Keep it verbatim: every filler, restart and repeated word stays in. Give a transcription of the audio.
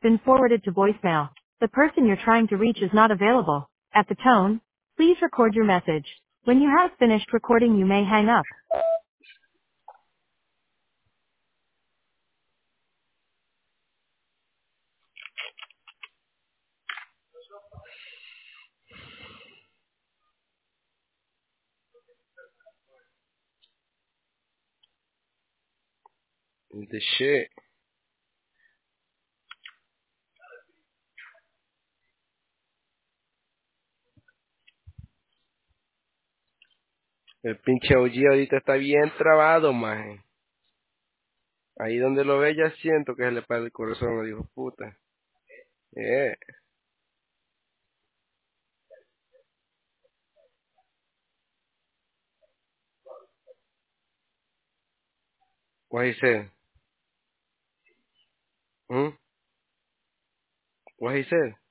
been forwarded to voicemail. The person you're trying to reach is not available. At the tone, please record your message. When you have finished recording, you may hang up. The shit. El pinche O G ahorita está bien trabado, maje. Ahí donde lo ve ya siento que se le para el corazón, me dijo, puta. Yeah. What he said? Hmm? What he said?